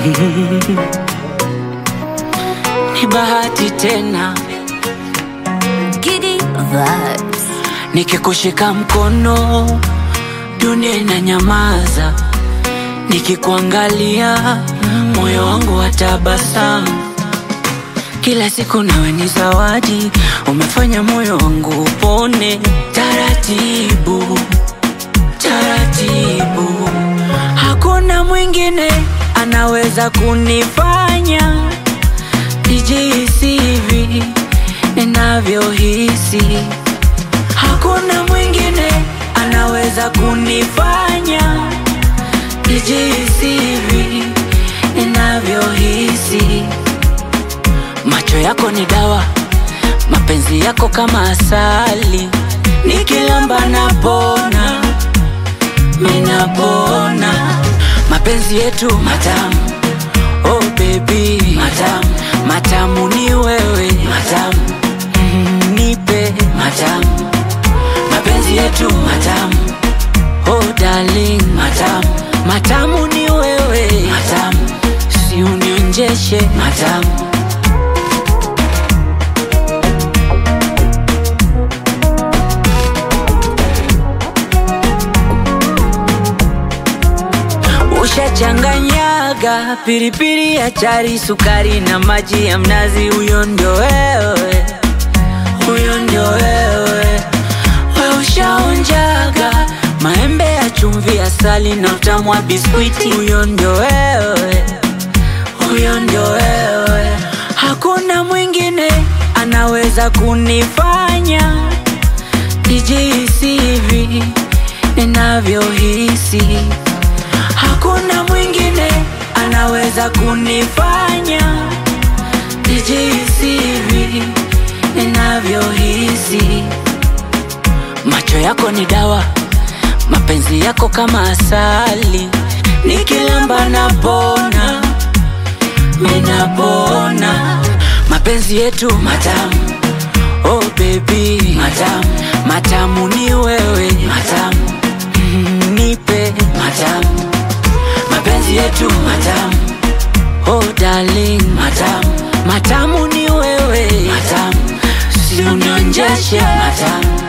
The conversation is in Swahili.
Ni bahati tena Giddy vibes. nikikushika mkono, dunia inanyamaza. Nikikuangalia, moyo wangu watabasamu. Kila siku nawe ni zawadi, umefanya moyo wangu upone. Taratibu, taratibu, hakuna mwingine anaweza kunifanya nijihisi hivi ninavyohisi. Hakuna mwingine anaweza kunifanya nijihisi hivi ninavyohisi. Macho yako ni dawa, mapenzi yako kama asali. Nikilamba napona, minapona. Mapenzi yetu matamu, oh baby, matamu. Matamu ni wewe, matamu. Nipe matamu. Mapenzi yetu matamu, oh darling, matamu. Matamu ni wewe, matamu. Si unionjeshe matamu. Ushachanganyaga pilipili ya chari, sukari na maji ya mnazi. Huyo ndio wewe, huyo ndio wewe. Wewe ushaonjaga maembe ya chumvi, asali na utamu wa biskuiti. Huyo ndio wewe, huyo ndio wewe. Hakuna mwingine anaweza kunifanya nijihisi hivi ninavyohisi. Hakuna mwingine anaweza kunifanya nijihisi hivi ninavyohisi. Macho yako ni dawa, mapenzi yako kama asali. Nikilamba napona, minapona. Mapenzi yetu matamu, oh baby, matamu. Matamu ni wewe, matamu. Nipe matamu. Mapenzi yetu matamu, oh darling, matamu. Matamu ni wewe, matamu. Si unionjeshe matamu.